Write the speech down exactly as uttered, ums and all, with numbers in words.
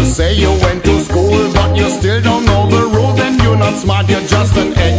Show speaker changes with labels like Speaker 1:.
Speaker 1: say you went to school, but you still don't know the rules, then you're not smart, you're just an idiot.